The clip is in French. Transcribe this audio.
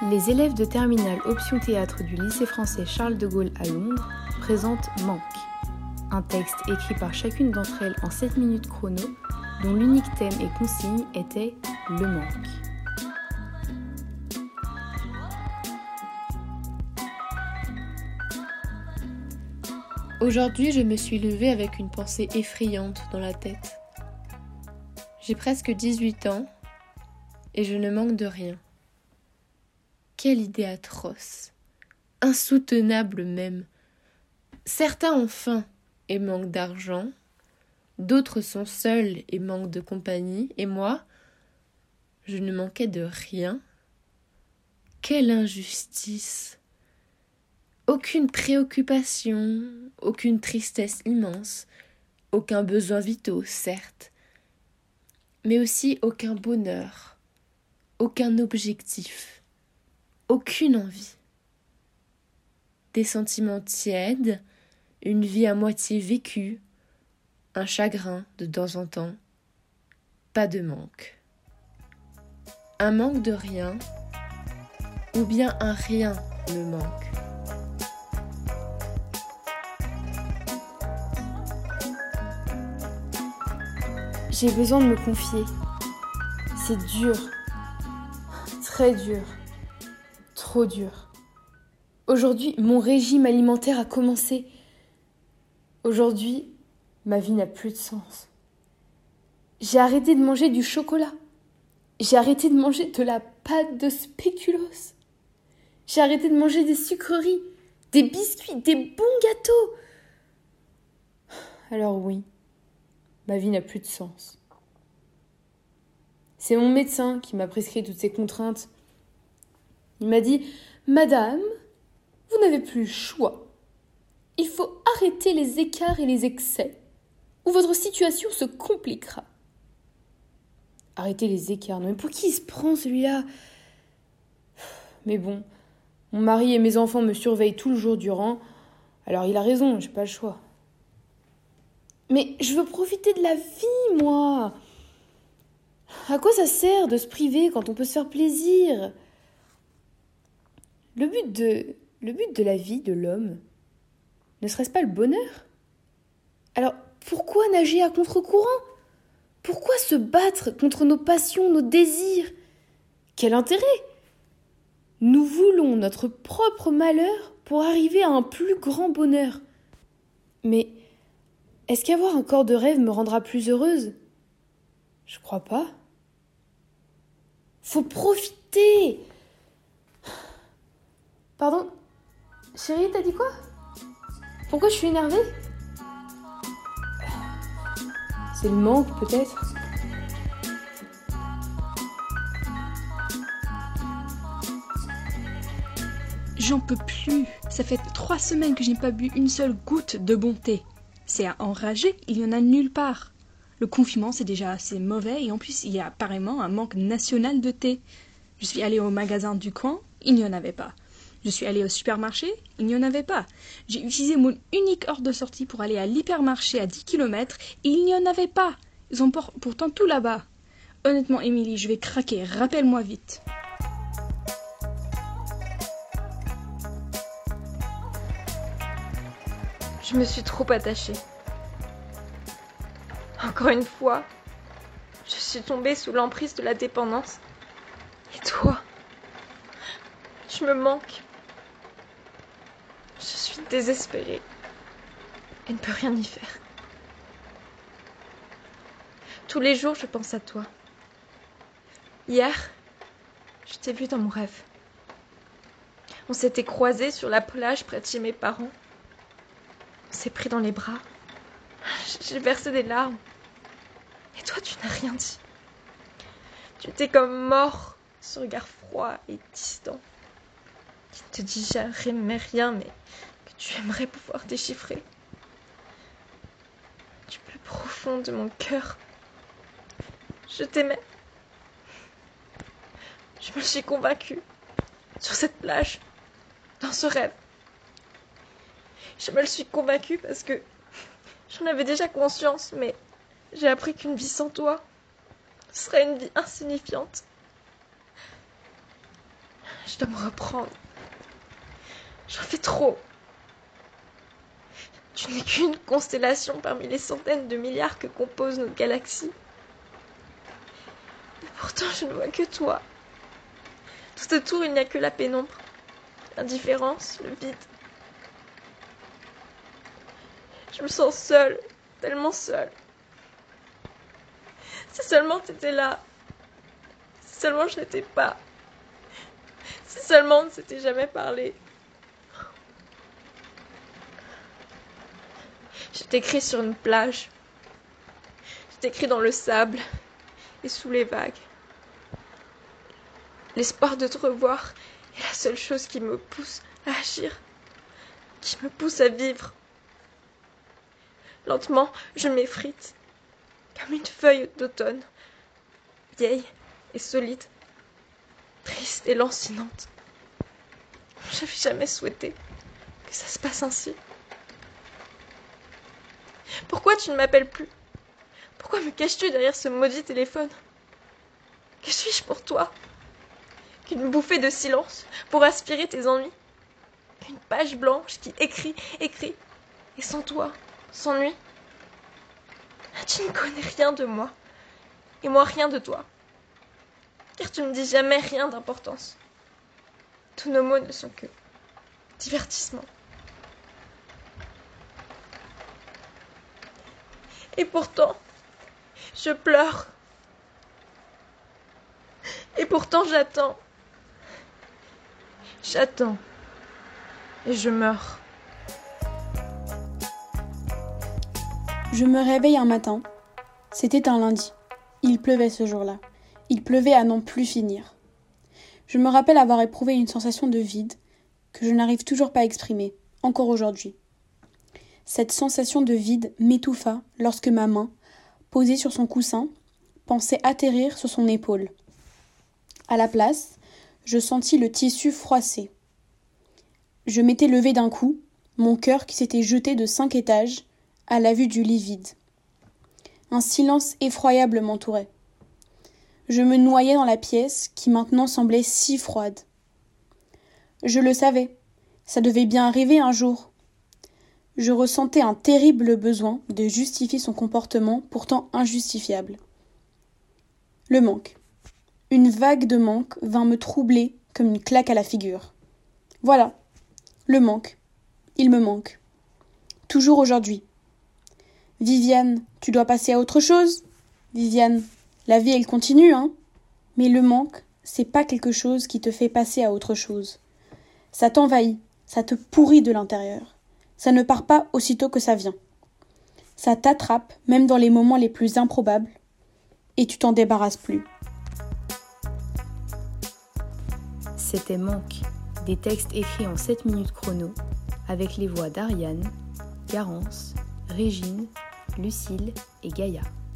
Les élèves de terminale option théâtre du lycée français Charles de Gaulle à Londres présentent Manque, un texte écrit par chacune d'entre elles en 7 minutes chrono, dont l'unique thème et consigne était le manque. Aujourd'hui, je me suis levée avec une pensée effrayante dans la tête. J'ai presque 18 ans et je ne manque de rien. Quelle idée atroce, insoutenable même. Certains ont faim et manquent d'argent, d'autres sont seuls et manquent de compagnie, et moi, je ne manquais de rien. Quelle injustice! Aucune préoccupation, aucune tristesse immense, aucun besoin vitaux, certes, mais aussi aucun bonheur, aucun objectif, aucune envie. Des sentiments tièdes, une vie à moitié vécue, un chagrin de temps en temps, pas de manque. Un manque de rien, ou bien un rien me manque. J'ai besoin de me confier. C'est dur. Très dur. Trop dur. Aujourd'hui, mon régime alimentaire a commencé. Aujourd'hui, ma vie n'a plus de sens. J'ai arrêté de manger du chocolat. J'ai arrêté de manger de la pâte de spéculoos. J'ai arrêté de manger des sucreries, des biscuits, des bons gâteaux. Alors oui, ma vie n'a plus de sens. C'est mon médecin qui m'a prescrit toutes ces contraintes. Il m'a dit « Madame, vous n'avez plus le choix. Il faut arrêter les écarts et les excès, ou votre situation se compliquera. » Arrêter les écarts, non mais pour qui il se prend celui-là? Mais bon, mon mari et mes enfants me surveillent tout le jour durant, alors il a raison, j'ai pas le choix. Mais je veux profiter de la vie, moi. À quoi ça sert de se priver quand on peut se faire plaisir? Le but de la vie de l'homme, ne serait-ce pas le bonheur? Alors, pourquoi nager à contre-courant? Pourquoi se battre contre nos passions, nos désirs? Quel intérêt? Nous voulons notre propre malheur pour arriver à un plus grand bonheur. Mais est-ce qu'avoir un corps de rêve me rendra plus heureuse? Je crois pas. Faut profiter! Pardon? Chérie, t'as dit quoi? Pourquoi je suis énervée? C'est le manque, peut-être. J'en peux plus. Ça fait 3 semaines que je n'ai pas bu une seule goutte de bon thé. C'est à enrager, il n'y en a nulle part. Le confinement, c'est déjà assez mauvais et en plus, il y a apparemment un manque national de thé. Je suis allée au magasin du coin, il n'y en avait pas. Je suis allée au supermarché, il n'y en avait pas. J'ai utilisé mon unique heure de sortie pour aller à l'hypermarché à 10 km et il n'y en avait pas. Ils ont pourtant tout là-bas. Honnêtement, Émilie, je vais craquer, rappelle-moi vite. Je me suis trop attachée. Encore une fois, je suis tombée sous l'emprise de la dépendance. Et toi, tu me manques. Je suis désespérée et ne peux rien y faire. Tous les jours, je pense à toi. Hier, je t'ai vu dans mon rêve. On s'était croisés sur la plage près de chez mes parents. On s'est pris dans les bras. J'ai versé des larmes. Et toi, tu n'as rien dit. Tu étais comme mort, ce regard froid et distant, qui ne te dit jamais rien, mais que tu aimerais pouvoir déchiffrer. Du plus profond de mon cœur, je t'aimais. Je me suis convaincue, sur cette plage, dans ce rêve. Je me le suis convaincue parce que j'en avais déjà conscience, mais j'ai appris qu'une vie sans toi serait une vie insignifiante. Je dois me reprendre. J'en fais trop. Tu n'es qu'une constellation parmi les centaines de milliards que compose notre galaxie. Et pourtant, je ne vois que toi. Tout autour, il n'y a que la pénombre, l'indifférence, le vide. Je me sens seule, tellement seule. Si seulement tu étais là. Si seulement je n'étais pas. Si seulement on ne s'était jamais parlé. Je t'écris sur une plage. Je t'écris dans le sable et sous les vagues. L'espoir de te revoir est la seule chose qui me pousse à agir, qui me pousse à vivre. Lentement, je m'effrite, comme une feuille d'automne, vieille et solide, triste et lancinante. Je n'avais jamais souhaité que ça se passe ainsi. Pourquoi tu ne m'appelles plus? Pourquoi me caches-tu derrière ce maudit téléphone? Que suis-je pour toi? Qu'une bouffée de silence pour aspirer tes ennuis? Qu'une page blanche qui écrit, et sans toi, s'ennuie? Tu ne connais rien de moi, et moi rien de toi, car tu ne dis jamais rien d'importance. Tous nos mots ne sont que divertissement. Et pourtant, je pleure. Et pourtant, j'attends. J'attends. Et je meurs. Je me réveille un matin. C'était un lundi. Il pleuvait ce jour-là. Il pleuvait à n'en plus finir. Je me rappelle avoir éprouvé une sensation de vide que je n'arrive toujours pas à exprimer, encore aujourd'hui. Cette sensation de vide m'étouffa lorsque ma main, posée sur son coussin, pensait atterrir sur son épaule. À la place, je sentis le tissu froissé. Je m'étais levée d'un coup, mon cœur qui s'était jeté de 5 étages, à la vue du lit vide. Un silence effroyable m'entourait. Je me noyais dans la pièce qui maintenant semblait si froide. Je le savais, ça devait bien arriver un jour. Je ressentais un terrible besoin de justifier son comportement pourtant injustifiable. Le manque. Une vague de manque vint me troubler comme une claque à la figure. Voilà, le manque. Il me manque. Toujours aujourd'hui. Viviane, tu dois passer à autre chose. Viviane, la vie elle continue, hein. Mais le manque, c'est pas quelque chose qui te fait passer à autre chose. Ça t'envahit, ça te pourrit de l'intérieur. Ça ne part pas aussitôt que ça vient. Ça t'attrape, même dans les moments les plus improbables, et tu t'en débarrasses plus. C'était Manque, des textes écrits en 7 minutes chrono, avec les voix d'Ariane, Garance, Régine, Lucille et Gaïa.